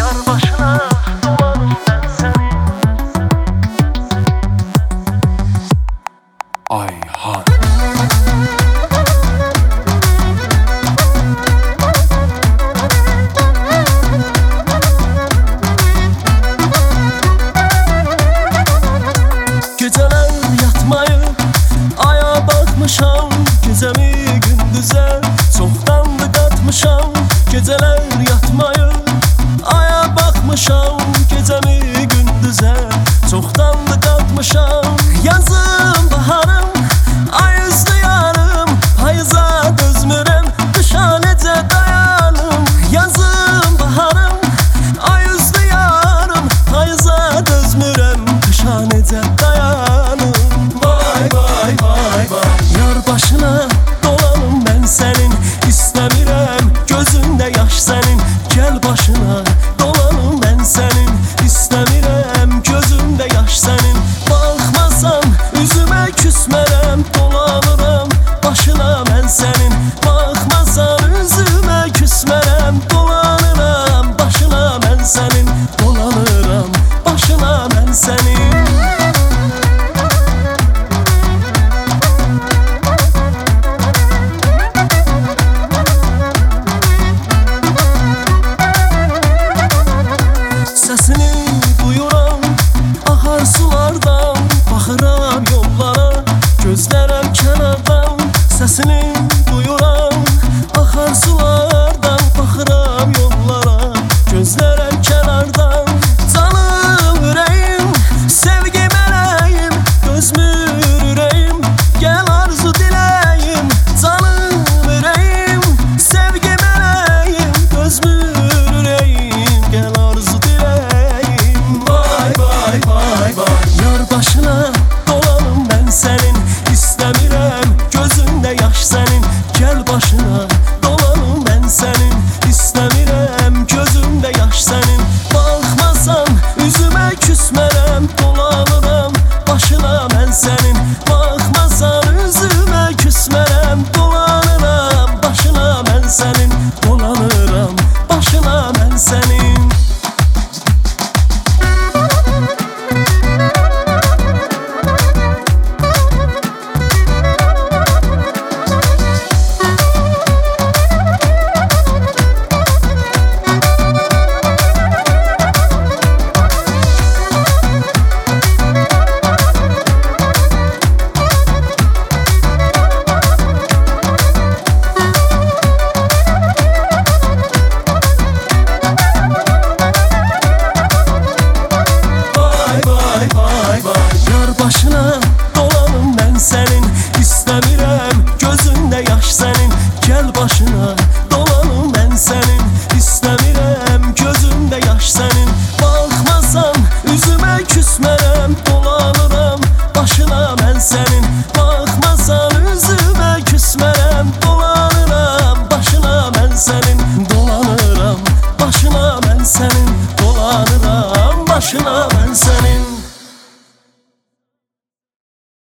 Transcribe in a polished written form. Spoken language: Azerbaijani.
Yar başına dolanım ben senin. Ayhan. Geceler yatmayıp aya bakmışam, gecemi gündüze çoxdandır qatmışam. Geceler yatmayıp aya bakmışam, gecemi gündüze çoxdandır qatmışam. Yazım baharım, ay üstü yarım, payıza dözmürəm, qışa necə dayanım. Yazım baharım, ay üstü yarım, payıza dözmürəm, qışa necə dayanım. Vay vay vay vay, yar başına dolanım ben senin. İstəmirəm gözündə yaş sənin, gəl başına dolanım ben senin. İstəmirəm gözündə yaş sənin, baxmasan üzümə küsmərəm, dolanıram başına ben senin. Baxmasan üzümə küsmərəm, dolanıram başına ben senin. Dolanıram başına ben senin. Səsini duyuram axar sulardan, baxıram yollara, gözlərəm kənardan. Səsini duyuram axar sulardan, baxıram yollara, gözlərəm kənardan. Canım ürəyim, sevgi mələyim, dözmür ürəyim, gəl arzu diləyim. Canım ürəyim, sevgi mələyim, dözmür ürəyim, gəl arzu diləyim. Vay vay vay vay, yar başına dolanım ben senin. İstəmirəm gözündə yaş sənin, gəl başına dolanım ben senin. İstəmirəm gözündə yaş sənin, baxmasan üzümə küsmərəm, dolanıram başına ben senin. Baxmasan üzümə küsmərəm, dolanıram başına ben senin. Dolanıram başına ben senin. Yar başına dolanım ben senin. İstəmirəm gözündə yaş sənin, gəl başına dolanım ben senin. İstəmirəm gözündə yaş sənin, baxmasan üzümə küsmərəm.